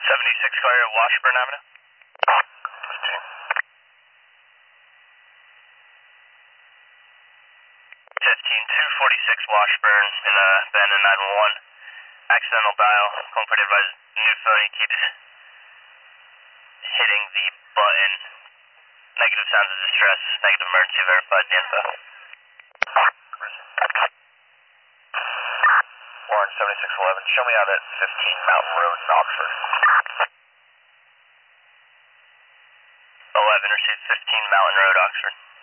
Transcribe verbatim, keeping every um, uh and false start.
seventy-six Claria, Washburn Avenue. fifteen two forty-six Washburn in a abandoned nine one one. Accidental dial. Calling for the advised new phone. He keeps hitting the button. Negative sounds of distress. Negative emergency. Verified the info. Warren seventy-six eleven. Show me out at fifteen Mountain Road in Oxford. eleven, received fifteen Mountain Road, Oxford.